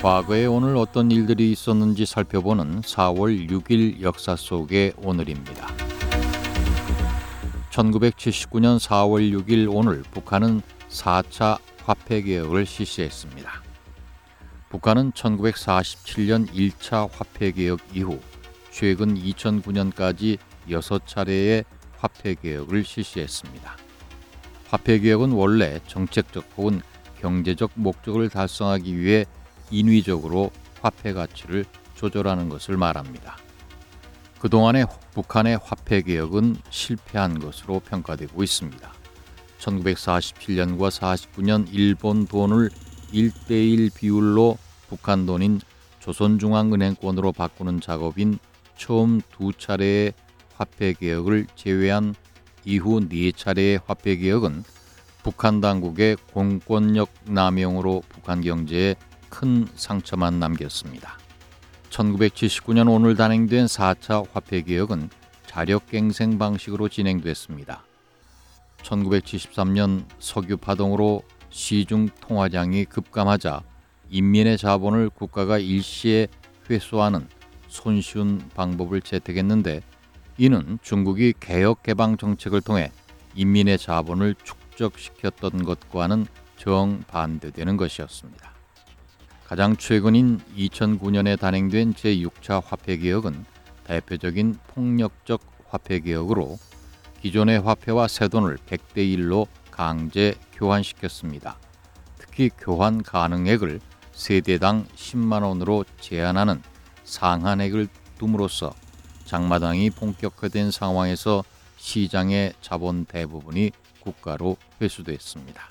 과거에 오늘 어떤 일들이 있었는지 살펴보는 4월 6일 역사 속의 오늘입니다. 1979년 4월 6일 오늘 북한은 4차 화폐개혁을 실시했습니다. 북한은 1947년 1차 화폐개혁 이후 최근 2009년까지 6차례의 화폐개혁을 실시했습니다. 화폐개혁은 원래 정책적 혹은 경제적 목적을 달성하기 위해 인위적으로 화폐 가치를 조절하는 것을 말합니다. 그동안의 북한의 화폐 개혁은 실패한 것으로 평가되고 있습니다. 1947년과 49년 일본 돈을 1대1 비율로 북한 돈인 조선중앙은행권으로 바꾸는 작업인 처음 2차례의 화폐 개혁을 제외한 이후 4차례의 화폐 개혁은 북한 당국의 공권력 남용으로 북한 경제에 큰 상처만 남겼습니다. 1979년 오늘 단행된 4차 화폐개혁은 자력갱생 방식으로 진행됐습니다. 1973년 석유 파동으로 시중 통화량이 급감하자 인민의 자본을 국가가 일시에 회수하는 손쉬운 방법을 채택했는데 이는 중국이 개혁 개방 정책을 통해 인민의 자본을 축적시켰던 것과는 정반대되는 것이었습니다. 가장 최근인 2009년에 단행된 제6차 화폐개혁은 대표적인 폭력적 화폐개혁으로 기존의 화폐와 새돈을 100대 1로 강제 교환시켰습니다. 특히 교환 가능액을 세대당 10만 원으로 제한하는 상한액을 둠으로써 장마당이 본격화된 상황에서 시장의 자본 대부분이 국가로 회수됐습니다.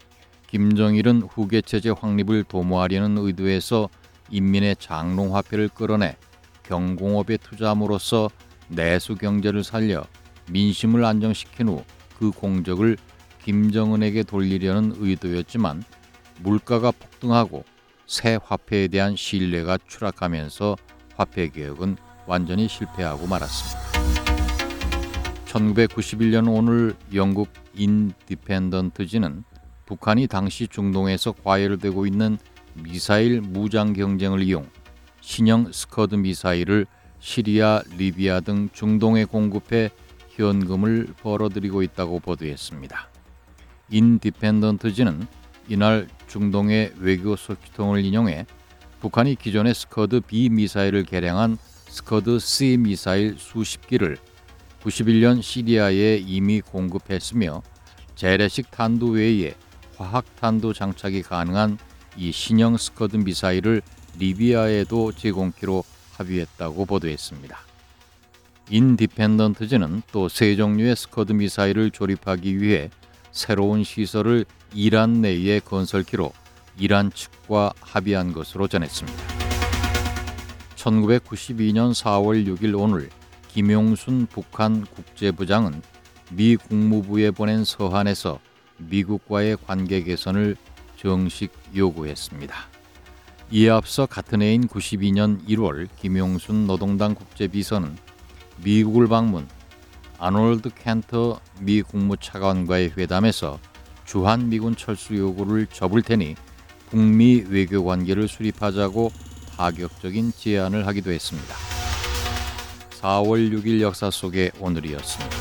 김정일은 후계체제 확립을 도모하려는 의도에서 인민의 장롱화폐를 끌어내 경공업에 투자함으로써 내수 경제를 살려 민심을 안정시킨 후 그 공적을 김정은에게 돌리려는 의도였지만 물가가 폭등하고 새 화폐에 대한 신뢰가 추락하면서 화폐개혁은 완전히 실패하고 말았습니다. 1991년 오늘 영국 인디펜던트지는 북한이 당시 중동에서 과열되고 있는 미사일 무장 경쟁을 이용 신형 스커드 미사일을 시리아, 리비아 등 중동에 공급해 현금을 벌어들이고 있다고 보도했습니다. 인디펜던트지는 이날 중동의 외교 소식통을 인용해 북한이 기존의 스커드 B 미사일을 개량한 스커드 C 미사일 수십 기를 91년 시리아에 이미 공급했으며 재래식 탄두 외에 화학탄도 장착이 가능한 이 신형 스커드 미사일을 리비아에도 제공키로 합의했다고 보도했습니다. 인디펜던트지는 또 세 종류의 스커드 미사일을 조립하기 위해 새로운 시설을 이란 내에 건설키로 이란 측과 합의한 것으로 전했습니다. 1992년 4월 6일 오늘 김용순 북한 국제부장은 미 국무부에 보낸 서한에서 미국과의 관계 개선을 정식 요구했습니다. 이에 앞서 같은 해인 92년 1월 김용순 노동당 국제비서는 미국을 방문, 아놀드 켄터 미 국무차관과의 회담에서 주한미군 철수 요구를 접을 테니 북미 외교 관계를 수립하자고 파격적인 제안을 하기도 했습니다. 4월 6일 역사 속의 오늘이었습니다.